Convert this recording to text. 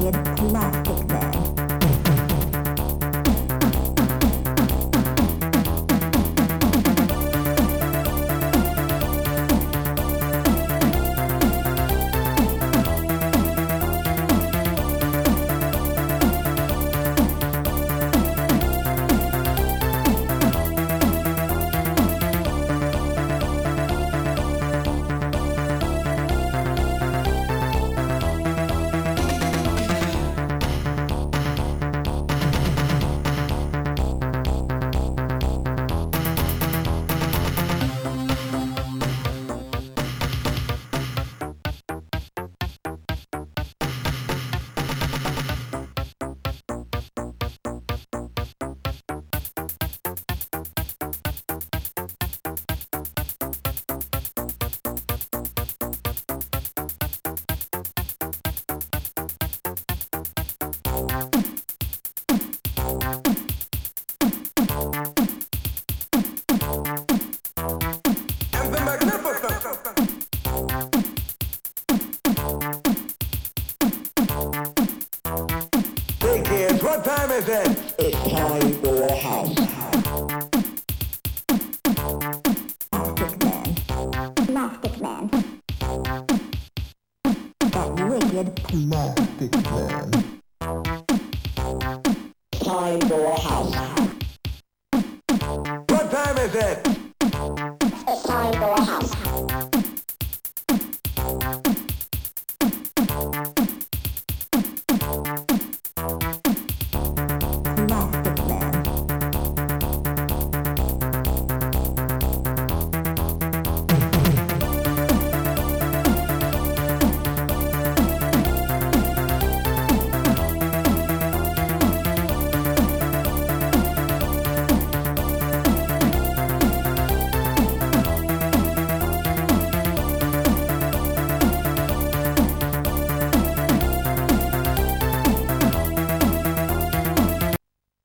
wicked plastic man. Hey kids, what time is it? It's time for a house. Plastic man. That wicked Plastic man. Time for a house. What time is it?